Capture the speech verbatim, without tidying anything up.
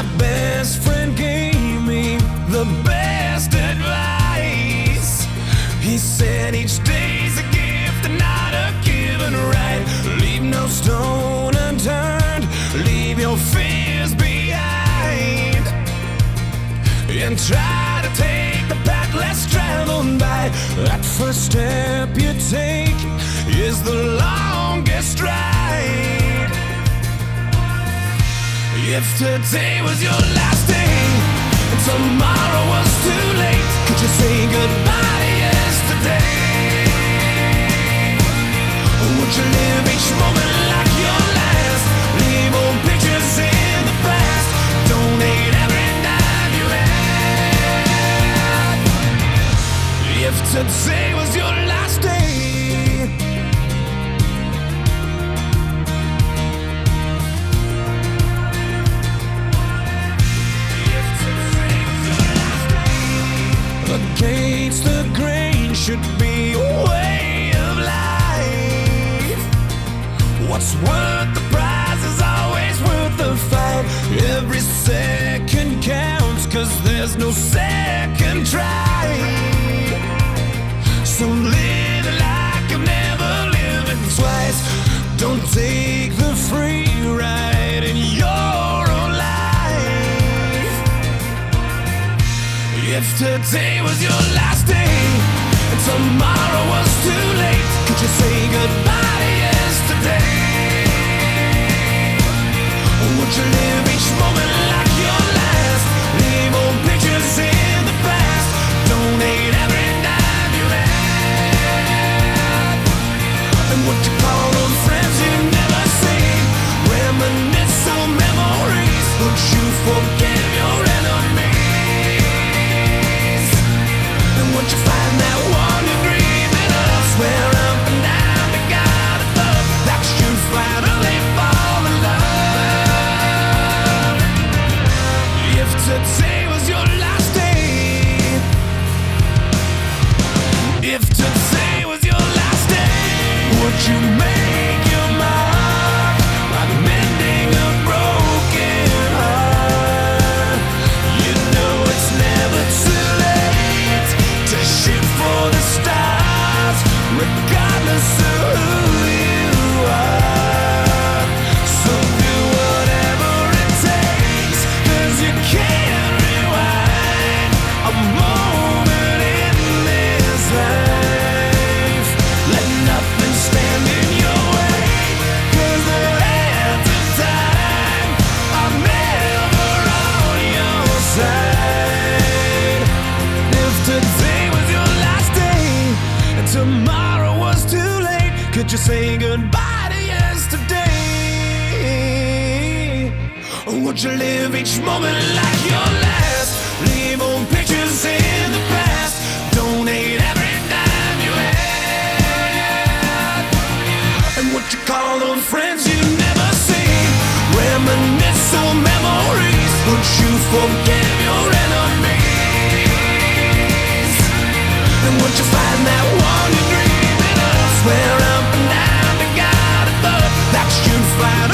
My best friend gave me the best advice. He said each day's a gift and not a given right. Leave no stone unturned, leave your fears behind, and try to take the path less traveled by. That first step you take is the longest ride. If today was your last day and tomorrow was too late, could you say goodbye to yesterday? Or would you live each moment like your last? Leave old pictures in the past, donate every dime you had. If today was your last day, against the grain should be a way of life. What's worth the prize is always worth the fight. Every second counts, cause there's no second try. So live like I've never lived it twice. Don't take the free ride in your own life. If today was your last day and tomorrow was too late, could you say goodbye to yesterday? Or would you live each moment like your last? Leave old pictures in the past, donate every dime you had. And what you call those friends you've never seen, reminisce on memories. Would you forgive your enemies? And would you find that one degree in us, where up and down the God above, that you finally fall in love? If today was your last day, if today was your last day, would you make your mark by mending a broken heart? You know it's never too late to shoot for the stars, regardless of who you are. So do whatever it takes, cause you can't rewind a moment in this life. Let nothing stand in your way, cause the hands of time are never on your side. If today was your last day and tomorrow was too late, could you say goodbye to yesterday? Or would you live each moment like your last? Leave old pictures in the past, donate every dime you had. And what you call those friends you never seen, reminisce on memories. Would you forgive your enemies? And would you find that one you dream in us, where up and down the God above, that you find